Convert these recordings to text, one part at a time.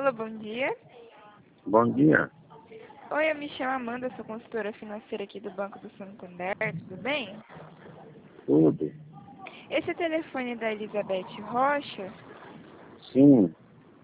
Alô, bom dia. Bom dia. Oi, eu me chamo Amanda, sou consultora financeira aqui do Banco do Santander, tudo bem? Tudo? Esse telefone da Elizabeth Rocha, Sim.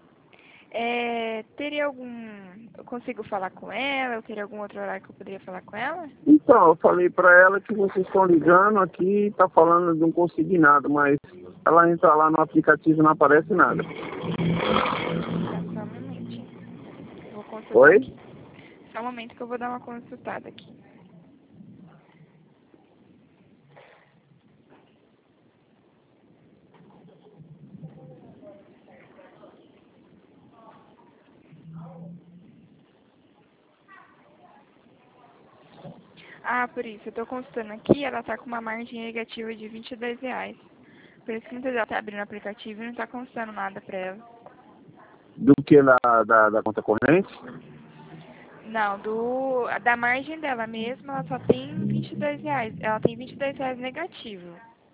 teria algum... Eu consigo falar com ela? Eu teria algum outro horário que eu poderia falar com ela? Então, eu falei pra ela que vocês estão ligando aqui e tá falando de um consignado, mas ela entra lá no aplicativo e não aparece nada. Tá, só um momentinho. Vou consultar Oi? aqui. Só um momento que eu vou dar uma consultada aqui. Ah, por isso, eu tô consultando aqui, ela tá com uma margem negativa de R$ 22. Por isso que muitas vezes ela tá abrindo o aplicativo e não tá constando nada pra ela. Do que da conta corrente? Não, da margem dela mesma, ela só tem R$ 22. Ela tem R$ 22 negativo.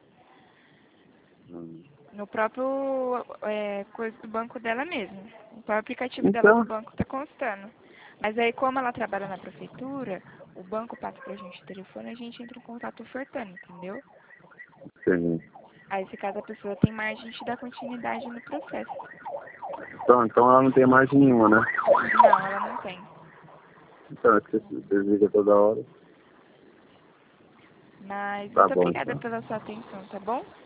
No próprio coisa do banco dela mesmo. O próprio aplicativo dela do Então, banco tá constando. Mas aí, como ela trabalha na prefeitura, o banco passa pra gente o telefone e a gente entra em contato ofertando, entendeu? sim. Aí, se caso a pessoa tem margem, a gente dá continuidade no processo. Então ela não tem margem nenhuma, né? Não, ela não tem. Então, é que vocês ligam toda hora. Mas Tá muito bom, obrigada então. pela sua atenção, tá bom?